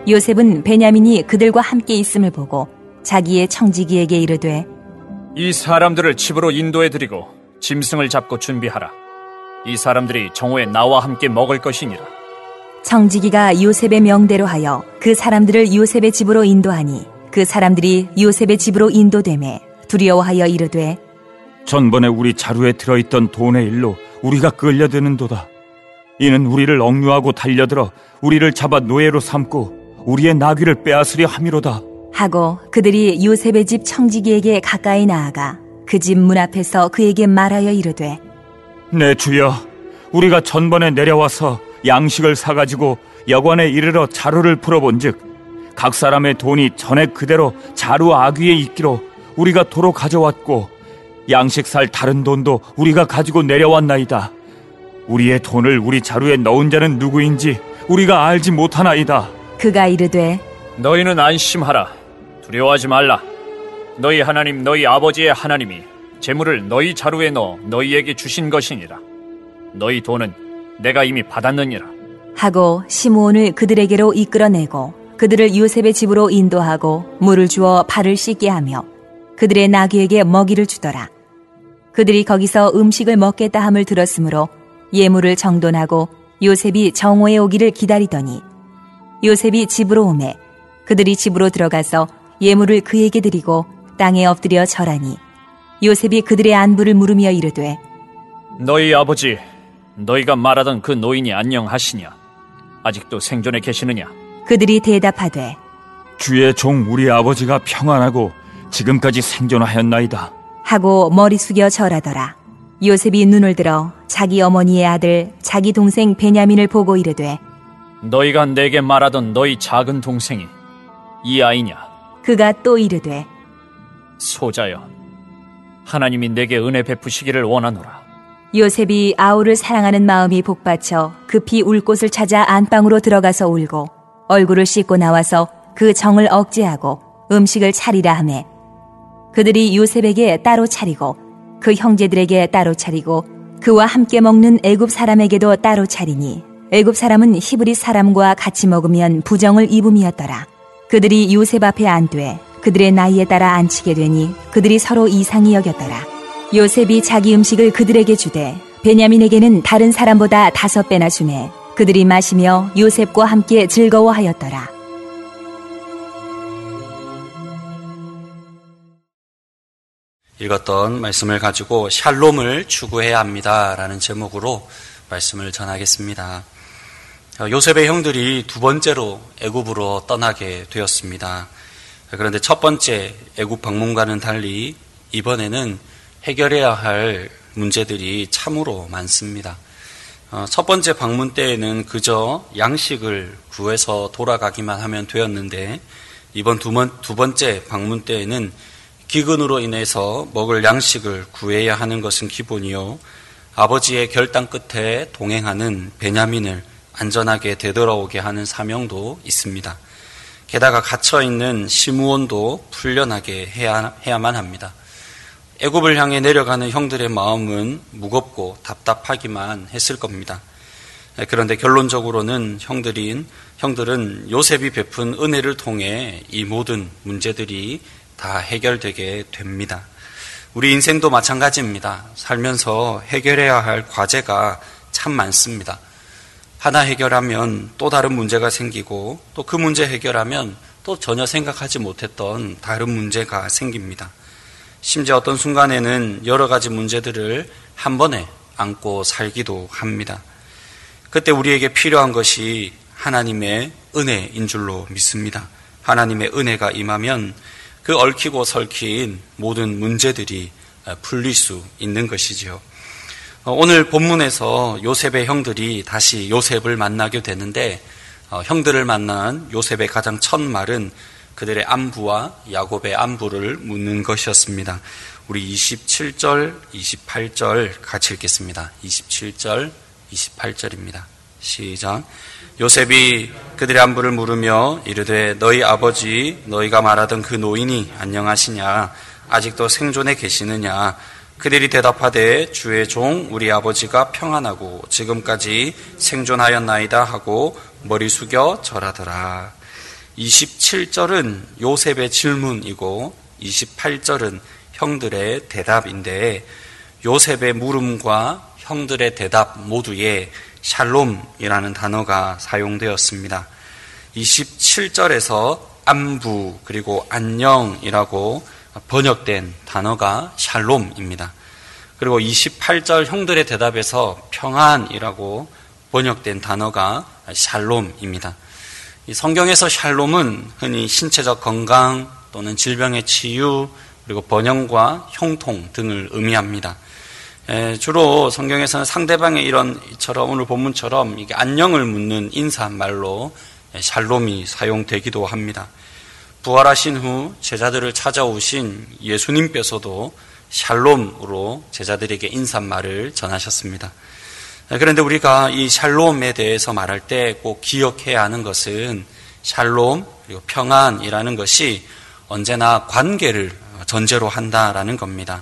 요셉은 베냐민이 그들과 함께 있음을 보고 자기의 청지기에게 이르되 이 사람들을 집으로 인도해드리고 짐승을 잡고 준비하라. 이 사람들이 정오에 나와 함께 먹을 것이니라. 청지기가 요셉의 명대로 하여 그 사람들을 요셉의 집으로 인도하니 그 사람들이 요셉의 집으로 인도되매 두려워하여 이르되 전번에 우리 자루에 들어있던 돈의 일로 우리가 끌려드는도다. 이는 우리를 억류하고 달려들어 우리를 잡아 노예로 삼고 우리의 나귀를 빼앗으려 함이로다 하고 그들이 요셉의 집 청지기에게 가까이 나아가 그 집 문 앞에서 그에게 말하여 이르되 내 주여, 우리가 전번에 내려와서 양식을 사가지고 여관에 이르러 자루를 풀어본즉 각 사람의 돈이 전에 그대로 자루 아귀에 있기로 우리가 도로 가져왔고 양식 살 다른 돈도 우리가 가지고 내려왔나이다. 우리의 돈을 우리 자루에 넣은 자는 누구인지 우리가 알지 못하나이다. 그가 이르되 너희는 안심하라. 두려워하지 말라. 너희 하나님 너희 아버지의 하나님이 재물을 너희 자루에 넣어 너희에게 주신 것이니라. 너희 돈은 내가 이미 받았느니라. 하고 시므온을 그들에게로 이끌어내고 그들을 요셉의 집으로 인도하고 물을 주어 발을 씻게 하며 그들의 나귀에게 먹이를 주더라. 그들이 거기서 음식을 먹겠다 함을 들었으므로 예물을 정돈하고 요셉이 정오에 오기를 기다리더니 요셉이 집으로 오매 그들이 집으로 들어가서 예물을 그에게 드리고 땅에 엎드려 절하니 요셉이 그들의 안부를 물으며 이르되 너희 아버지 너희가 말하던 그 노인이 안녕하시냐? 아직도 생존해 계시느냐? 그들이 대답하되 주의 종 우리 아버지가 평안하고 지금까지 생존하였나이다 하고 머리 숙여 절하더라. 요셉이 눈을 들어 자기 어머니의 아들 자기 동생 베냐민을 보고 이르되 너희가 내게 말하던 너희 작은 동생이 이 아이냐? 그가 또 이르되 소자여, 하나님이 내게 은혜 베푸시기를 원하노라. 요셉이 아우를 사랑하는 마음이 복받쳐 급히 울 곳을 찾아 안방으로 들어가서 울고 얼굴을 씻고 나와서 그 정을 억제하고 음식을 차리라 하매 그들이 요셉에게 따로 차리고 그 형제들에게 따로 차리고 그와 함께 먹는 애굽 사람에게도 따로 차리니 애굽 사람은 히브리 사람과 같이 먹으면 부정을 입음이었더라. 그들이 요셉 앞에 앉되 그들의 나이에 따라 앉히게 되니 그들이 서로 이상히 여겼더라. 요셉이 자기 음식을 그들에게 주되 베냐민에게는 다른 사람보다 5배나 주매 그들이 마시며 요셉과 함께 즐거워하였더라. 읽었던 말씀을 가지고 샬롬을 추구해야 합니다라는 제목으로 말씀을 전하겠습니다. 요셉의 형들이 두 번째로 애굽으로 떠나게 되었습니다. 그런데 첫 번째 애굽 방문과는 달리 이번에는 해결해야 할 문제들이 참으로 많습니다. 첫 번째 방문 때에는 그저 양식을 구해서 돌아가기만 하면 되었는데 이번 두 번째 방문 때에는 기근으로 인해서 먹을 양식을 구해야 하는 것은 기본이요, 아버지의 결단 끝에 동행하는 베냐민을 안전하게 되돌아오게 하는 사명도 있습니다. 게다가 갇혀있는 시므온도 풀려나게 해야만 합니다. 애굽을 향해 내려가는 형들의 마음은 무겁고 답답하기만 했을 겁니다. 그런데 결론적으로는 형들은 요셉이 베푼 은혜를 통해 이 모든 문제들이 다 해결되게 됩니다. 우리 인생도 마찬가지입니다. 살면서 해결해야 할 과제가 참 많습니다. 하나 해결하면 또 다른 문제가 생기고 또 그 문제 해결하면 또 전혀 생각하지 못했던 다른 문제가 생깁니다. 심지어 어떤 순간에는 여러 가지 문제들을 한 번에 안고 살기도 합니다. 그때 우리에게 필요한 것이 하나님의 은혜인 줄로 믿습니다. 하나님의 은혜가 임하면 그 얽히고 설킨 모든 문제들이 풀릴 수 있는 것이지요. 오늘 본문에서 요셉의 형들이 다시 요셉을 만나게 되는데 형들을 만난 요셉의 가장 첫 말은 그들의 안부와 야곱의 안부를 묻는 것이었습니다. 우리 27절, 28절 같이 읽겠습니다. 27절, 28절입니다. 시작. 요셉이 그들의 안부를 물으며 이르되 너희 아버지 너희가 말하던 그 노인이 안녕하시냐? 아직도 생존해 계시느냐? 그들이 대답하되 주의 종 우리 아버지가 평안하고 지금까지 생존하였나이다 하고 머리 숙여 절하더라. 27절은 요셉의 질문이고 28절은 형들의 대답인데 요셉의 물음과 형들의 대답 모두에 샬롬이라는 단어가 사용되었습니다. 27절에서 안부 그리고 안녕이라고 번역된 단어가 샬롬입니다. 그리고 28절 형들의 대답에서 평안이라고 번역된 단어가 샬롬입니다. 이 성경에서 샬롬은 흔히 신체적 건강 또는 질병의 치유 그리고 번영과 형통 등을 의미합니다. 주로 성경에서는 상대방의 이처럼 오늘 본문처럼 이게 안녕을 묻는 인사말로 샬롬이 사용되기도 합니다. 부활하신 후 제자들을 찾아오신 예수님께서도 샬롬으로 제자들에게 인사말을 전하셨습니다. 그런데 우리가 이 샬롬에 대해서 말할 때 꼭 기억해야 하는 것은 샬롬 그리고 평안이라는 것이 언제나 관계를 전제로 한다라는 겁니다.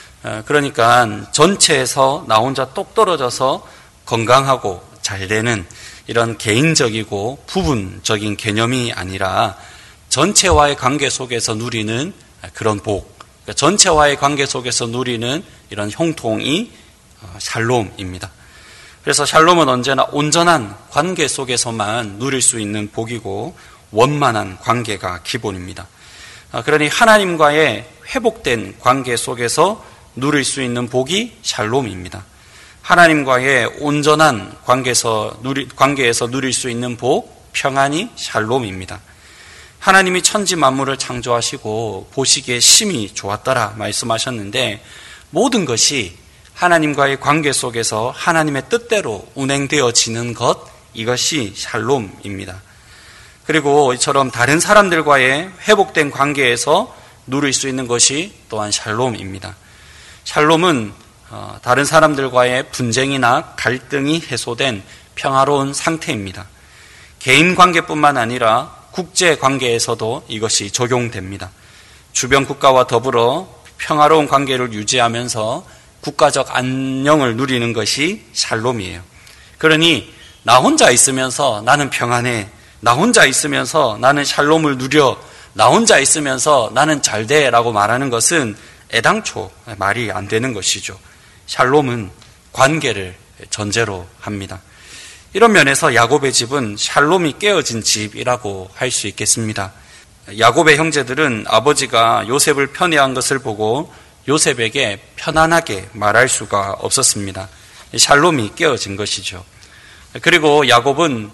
그러니까 전체에서 나 혼자 똑 떨어져서 건강하고 잘 되는 이런 개인적이고 부분적인 개념이 아니라 전체와의 관계 속에서 누리는 그런 복, 전체와의 관계 속에서 누리는 이런 형통이 샬롬입니다. 그래서 샬롬은 언제나 온전한 관계 속에서만 누릴 수 있는 복이고 원만한 관계가 기본입니다. 그러니 하나님과의 회복된 관계 속에서 누릴 수 있는 복이 샬롬입니다. 하나님과의 온전한 관계에서 누릴 수 있는 복, 평안이 샬롬입니다. 하나님이 천지 만물을 창조하시고 보시기에 심히 좋았더라 말씀하셨는데 모든 것이 하나님과의 관계 속에서 하나님의 뜻대로 운행되어지는 것, 이것이 샬롬입니다. 그리고 이처럼 다른 사람들과의 회복된 관계에서 누릴 수 있는 것이 또한 샬롬입니다. 샬롬은 다른 사람들과의 분쟁이나 갈등이 해소된 평화로운 상태입니다. 개인 관계뿐만 아니라 국제 관계에서도 이것이 적용됩니다. 주변 국가와 더불어 평화로운 관계를 유지하면서 국가적 안녕을 누리는 것이 샬롬이에요. 그러니 나 혼자 있으면서 나는 평안해, 나 혼자 있으면서 나는 샬롬을 누려, 나 혼자 있으면서 나는 잘돼 라고 말하는 것은 애당초 말이 안 되는 것이죠. 샬롬은 관계를 전제로 합니다. 이런 면에서 야곱의 집은 샬롬이 깨어진 집이라고 할 수 있겠습니다. 야곱의 형제들은 아버지가 요셉을 편애한 것을 보고 요셉에게 편안하게 말할 수가 없었습니다. 샬롬이 깨어진 것이죠. 그리고 야곱은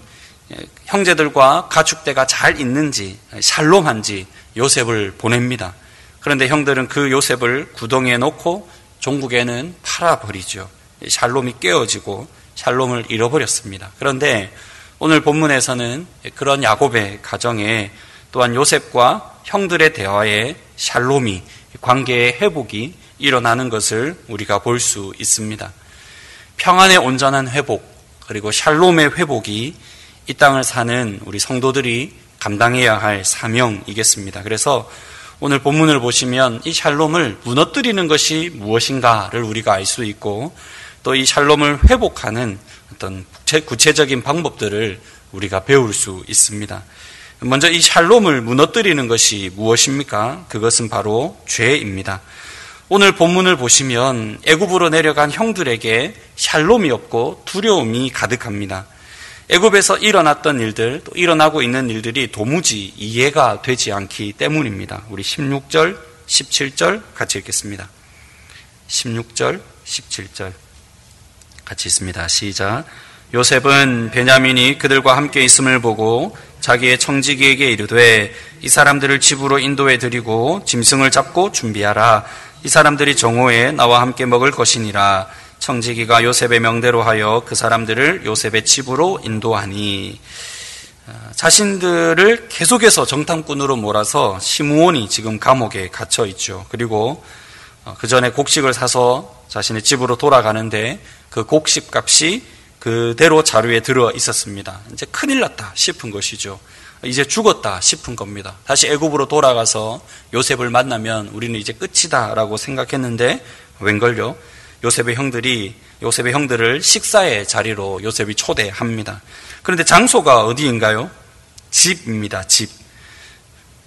형제들과 가축대가 잘 있는지 샬롬한지 요셉을 보냅니다. 그런데 형들은 그 요셉을 구덩이에 놓고 종국에는 팔아버리죠. 샬롬이 깨어지고 샬롬을 잃어버렸습니다. 그런데 오늘 본문에서는 그런 야곱의 가정에 또한 요셉과 형들의 대화에 샬롬이, 관계의 회복이 일어나는 것을 우리가 볼 수 있습니다. 평안의 온전한 회복, 그리고 샬롬의 회복이 이 땅을 사는 우리 성도들이 감당해야 할 사명이겠습니다. 그래서 오늘 본문을 보시면 이 샬롬을 무너뜨리는 것이 무엇인가를 우리가 알 수 있고 또 이 샬롬을 회복하는 어떤 구체적인 방법들을 우리가 배울 수 있습니다. 먼저 이 샬롬을 무너뜨리는 것이 무엇입니까? 그것은 바로 죄입니다. 오늘 본문을 보시면 애굽으로 내려간 형들에게 샬롬이 없고 두려움이 가득합니다. 애굽에서 일어났던 일들, 또 일어나고 있는 일들이 도무지 이해가 되지 않기 때문입니다. 우리 16절, 17절 같이 읽겠습니다. 16절, 17절 같이 읽습니다. 시작. 요셉은 베냐민이 그들과 함께 있음을 보고 자기의 청지기에게 이르되 이 사람들을 집으로 인도해 드리고 짐승을 잡고 준비하라. 이 사람들이 정오에 나와 함께 먹을 것이니라. 청지기가 요셉의 명대로 하여 그 사람들을 요셉의 집으로 인도하니 자신들을 계속해서 정탐꾼으로 몰아서 시므온이 지금 감옥에 갇혀 있죠. 그리고 그 전에 곡식을 사서 자신의 집으로 돌아가는데 그 곡식 값이 그대로 자루에 들어 있었습니다. 이제 큰일 났다 싶은 것이죠. 이제 죽었다 싶은 겁니다. 다시 애굽으로 돌아가서 요셉을 만나면 우리는 이제 끝이다라고 생각했는데 웬걸요? 요셉의 형들을 식사의 자리로 요셉이 초대합니다. 그런데 장소가 어디인가요? 집입니다. 집.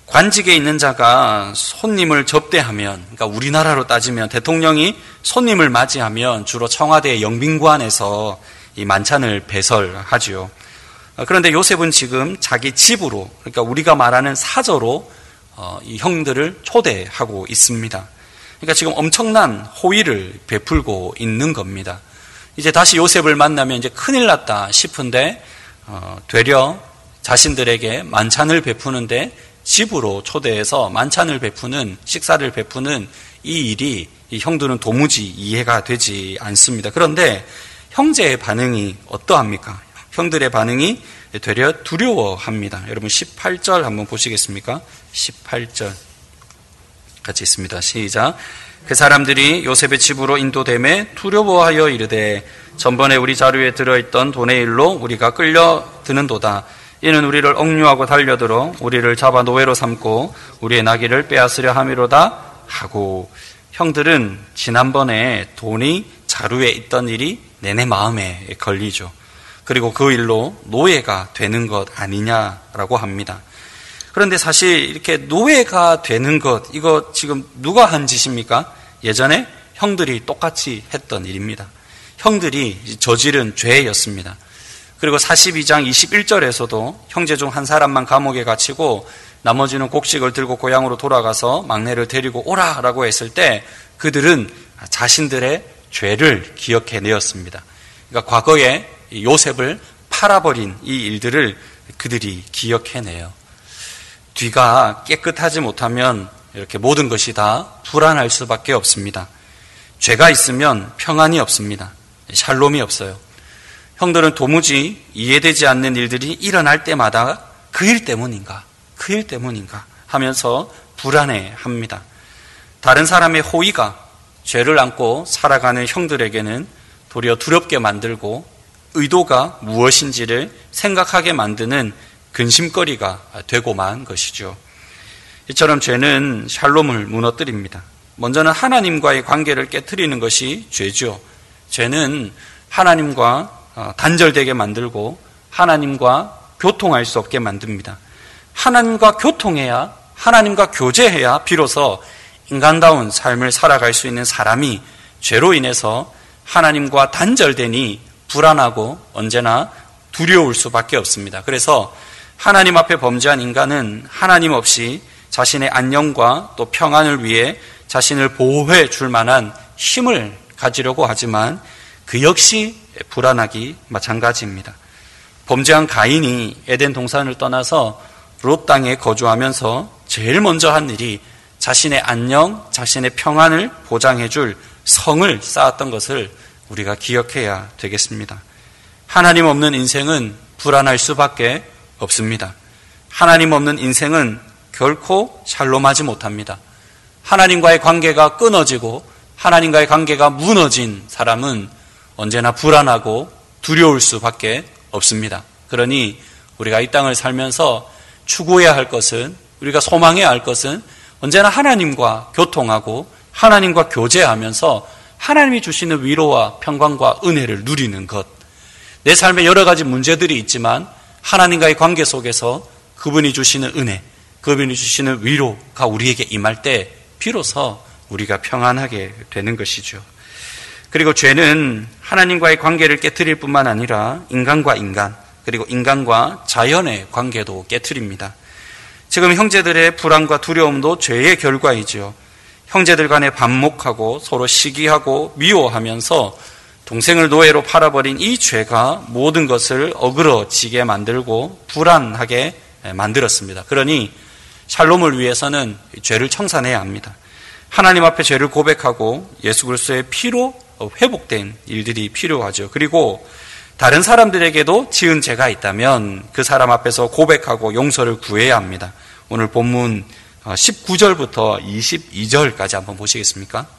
관직에 있는 자가 손님을 접대하면, 그러니까 우리나라로 따지면 대통령이 손님을 맞이하면 주로 청와대 영빈관에서 이 만찬을 배설하지요. 그런데 요셉은 지금 자기 집으로, 그러니까 우리가 말하는 사저로 이 형들을 초대하고 있습니다. 그러니까 지금 엄청난 호의를 베풀고 있는 겁니다. 이제 다시 요셉을 만나면 이제 큰일 났다 싶은데 되려 자신들에게 만찬을 베푸는데 집으로 초대해서 만찬을 베푸는, 식사를 베푸는 이 일이 이 형들은 도무지 이해가 되지 않습니다. 그런데 형제의 반응이 어떠합니까? 형들의 반응이 되려 두려워합니다. 여러분 18절 한번 보시겠습니까? 18절 같이 있습니다. 시작. 그 사람들이 요셉의 집으로 인도되매 두려워하여 이르되 전번에 우리 자루에 들어있던 돈의 일로 우리가 끌려드는도다. 이는 우리를 억류하고 달려들어 우리를 잡아 노예로 삼고 우리의 나귀를 빼앗으려 함이로다 하고, 형들은 지난번에 돈이 자루에 있던 일이 내내 마음에 걸리죠. 그리고 그 일로 노예가 되는 것 아니냐라고 합니다. 그런데 사실 이렇게 노예가 되는 것, 이거 지금 누가 한 짓입니까? 예전에 형들이 똑같이 했던 일입니다. 형들이 저지른 죄였습니다. 그리고 42장 21절에서도 형제 중 한 사람만 감옥에 갇히고 나머지는 곡식을 들고 고향으로 돌아가서 막내를 데리고 오라라고 했을 때 그들은 자신들의 죄를 기억해내었습니다. 그러니까 과거에 요셉을 팔아버린 이 일들을 그들이 기억해내요. 뒤가 깨끗하지 못하면 이렇게 모든 것이 다 불안할 수밖에 없습니다. 죄가 있으면 평안이 없습니다. 샬롬이 없어요. 형들은 도무지 이해되지 않는 일들이 일어날 때마다 그 일 때문인가 하면서 불안해합니다. 다른 사람의 호의가 죄를 안고 살아가는 형들에게는 도리어 두렵게 만들고 의도가 무엇인지를 생각하게 만드는 근심거리가 되고만 것이죠. 이처럼 죄는 샬롬을 무너뜨립니다. 먼저는 하나님과의 관계를 깨트리는 것이 죄죠. 죄는 하나님과 단절되게 만들고 하나님과 교통할 수 없게 만듭니다. 하나님과 교통해야, 하나님과 교제해야 비로소 인간다운 삶을 살아갈 수 있는 사람이 죄로 인해서 하나님과 단절되니 불안하고 언제나 두려울 수밖에 없습니다. 그래서 하나님 앞에 범죄한 인간은 하나님 없이 자신의 안녕과 또 평안을 위해 자신을 보호해 줄 만한 힘을 가지려고 하지만 그 역시 불안하기 마찬가지입니다. 범죄한 가인이 에덴 동산을 떠나서 롯 땅에 거주하면서 제일 먼저 한 일이 자신의 안녕, 자신의 평안을 보장해 줄 성을 쌓았던 것을 우리가 기억해야 되겠습니다. 하나님 없는 인생은 불안할 수밖에 없습니다. 하나님 없는 인생은 결코 샬롬하지 못합니다. 하나님과의 관계가 끊어지고 하나님과의 관계가 무너진 사람은 언제나 불안하고 두려울 수밖에 없습니다. 그러니 우리가 이 땅을 살면서 추구해야 할 것은, 우리가 소망해야 할 것은 언제나 하나님과 교통하고 하나님과 교제하면서 하나님이 주시는 위로와 평강과 은혜를 누리는 것. 내 삶에 여러 가지 문제들이 있지만 하나님과의 관계 속에서 그분이 주시는 은혜, 그분이 주시는 위로가 우리에게 임할 때 비로소 우리가 평안하게 되는 것이죠. 그리고 죄는 하나님과의 관계를 깨트릴 뿐만 아니라 인간과 인간, 그리고 인간과 자연의 관계도 깨트립니다. 지금 형제들의 불안과 두려움도 죄의 결과이지요. 형제들 간에 반목하고 서로 시기하고 미워하면서 동생을 노예로 팔아버린 이 죄가 모든 것을 어그러지게 만들고 불안하게 만들었습니다. 그러니 샬롬을 위해서는 죄를 청산해야 합니다. 하나님 앞에 죄를 고백하고 예수 그리스도의 피로 회복된 일들이 필요하죠. 그리고 다른 사람들에게도 지은 죄가 있다면 그 사람 앞에서 고백하고 용서를 구해야 합니다. 오늘 본문 19절부터 22절까지 한번 보시겠습니까?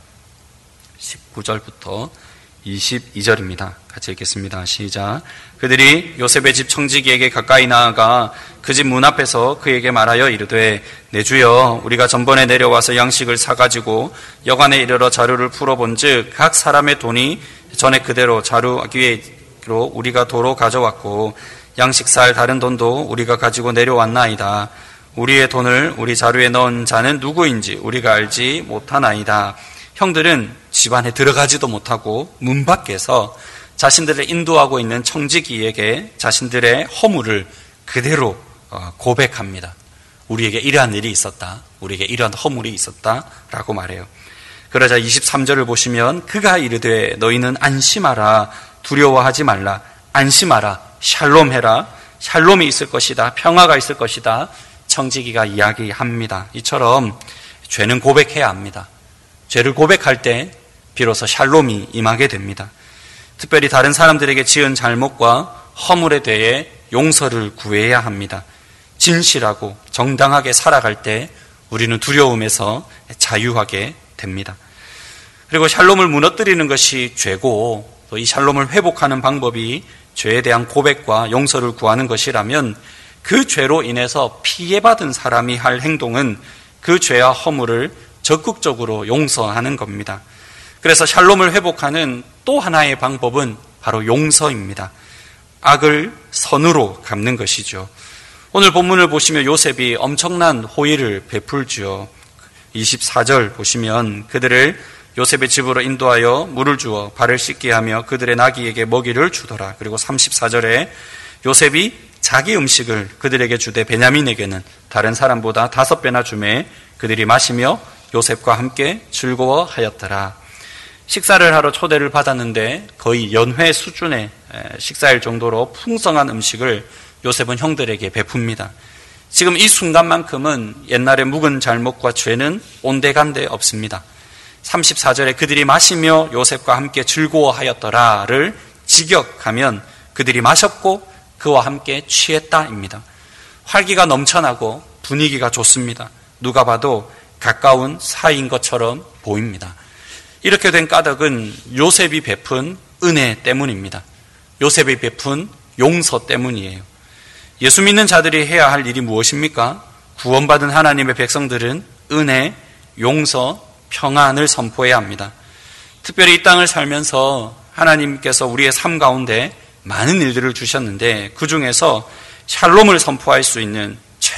19절부터 22절입니다. 같이 읽겠습니다. 시작. 그들이 요셉의 집 청지기에게 가까이 나아가 그 집 문 앞에서 그에게 말하여 이르되, 내 주여, 우리가 전번에 내려와서 양식을 사가지고 여관에 이르러 자루를 풀어본즉 각 사람의 돈이 전에 그대로 자루 위로 우리가 도로 가져왔고 양식 살 다른 돈도 우리가 가지고 내려왔나이다. 우리의 돈을 우리 자루에 넣은 자는 누구인지 우리가 알지 못하나이다. 형들은 집안에 들어가지도 못하고 문 밖에서 자신들을 인도하고 있는 청지기에게 자신들의 허물을 그대로 고백합니다. 우리에게 이러한 일이 있었다. 우리에게 이러한 허물이 있었다라고 말해요. 그러자 23절을 보시면 그가 이르되 너희는 안심하라. 두려워하지 말라. 안심하라. 샬롬해라. 샬롬이 있을 것이다. 평화가 있을 것이다. 청지기가 이야기합니다. 이처럼 죄는 고백해야 합니다. 죄를 고백할 때 비로소 샬롬이 임하게 됩니다. 특별히 다른 사람들에게 지은 잘못과 허물에 대해 용서를 구해야 합니다. 진실하고 정당하게 살아갈 때 우리는 두려움에서 자유하게 됩니다. 그리고 샬롬을 무너뜨리는 것이 죄고 또 이 샬롬을 회복하는 방법이 죄에 대한 고백과 용서를 구하는 것이라면 그 죄로 인해서 피해받은 사람이 할 행동은 그 죄와 허물을 적극적으로 용서하는 겁니다. 그래서 샬롬을 회복하는 또 하나의 방법은 바로 용서입니다. 악을 선으로 갚는 것이죠. 오늘 본문을 보시면 요셉이 엄청난 호의를 베풀지요. 24절 보시면 그들을 요셉의 집으로 인도하여 물을 주어 발을 씻게 하며 그들의 나귀에게 먹이를 주더라. 그리고 34절에 요셉이 자기 음식을 그들에게 주되 베냐민에게는 다른 사람보다 5배나 주매 그들이 마시며 요셉과 함께 즐거워하였더라. 식사를 하러 초대를 받았는데 거의 연회 수준의 식사일 정도로 풍성한 음식을 요셉은 형들에게 베풉니다. 지금 이 순간만큼은 옛날의 묵은 잘못과 죄는 온데간데 없습니다. 34절에 그들이 마시며 요셉과 함께 즐거워하였더라를 직역하면 그들이 마셨고 그와 함께 취했다입니다. 활기가 넘쳐나고 분위기가 좋습니다. 누가 봐도 가까운 사이인 것처럼 보입니다. 이렇게 된 까닭은 요셉이 베푼 은혜 때문입니다. 요셉이 베푼 용서 때문이에요. 예수 믿는 자들이 해야 할 일이 무엇입니까? 구원받은 하나님의 백성들은 은혜, 용서, 평안을 선포해야 합니다. 특별히 이 땅을 살면서 하나님께서 우리의 삶 가운데 많은 일들을 주셨는데 그 중에서 샬롬을 선포할 수 있는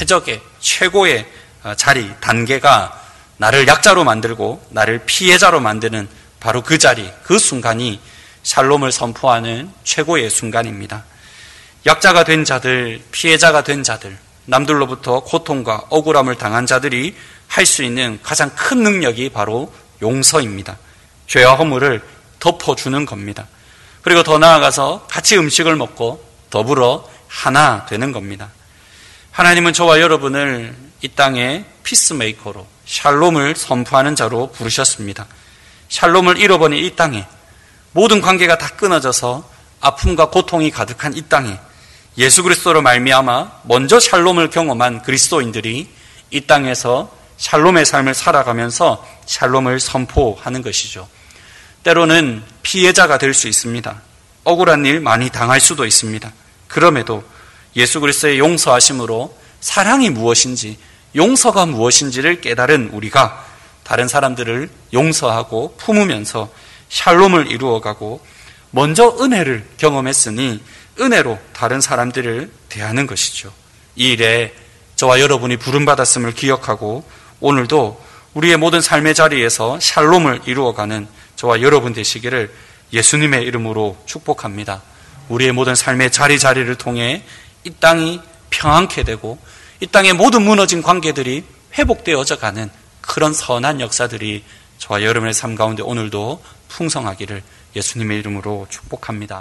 최고의 자리, 단계가 나를 약자로 만들고 나를 피해자로 만드는 바로 그 자리, 그 순간이 샬롬을 선포하는 최고의 순간입니다. 약자가 된 자들, 피해자가 된 자들, 남들로부터 고통과 억울함을 당한 자들이 할 수 있는 가장 큰 능력이 바로 용서입니다. 죄와 허물을 덮어주는 겁니다. 그리고 더 나아가서 같이 음식을 먹고 더불어 하나 되는 겁니다. 하나님은 저와 여러분을 이 땅에 피스메이커로 샬롬을 선포하는 자로 부르셨습니다. 샬롬을 잃어버린 이 땅에 모든 관계가 다 끊어져서 아픔과 고통이 가득한 이 땅에 예수 그리스도로 말미암아 먼저 샬롬을 경험한 그리스도인들이 이 땅에서 샬롬의 삶을 살아가면서 샬롬을 선포하는 것이죠. 때로는 피해자가 될 수 있습니다. 억울한 일 많이 당할 수도 있습니다. 그럼에도 예수 그리스도의 용서하심으로 사랑이 무엇인지, 용서가 무엇인지를 깨달은 우리가 다른 사람들을 용서하고 품으면서 샬롬을 이루어가고 먼저 은혜를 경험했으니 은혜로 다른 사람들을 대하는 것이죠. 이 일에 저와 여러분이 부름받았음을 기억하고 오늘도 우리의 모든 삶의 자리에서 샬롬을 이루어가는 저와 여러분 되시기를 예수님의 이름으로 축복합니다. 우리의 모든 삶의 자리를 통해 이 땅이 평안케 되고 이 땅의 모든 무너진 관계들이 회복되어져 가는 그런 선한 역사들이 저와 여러분의 삶 가운데 오늘도 풍성하기를 예수님의 이름으로 축복합니다.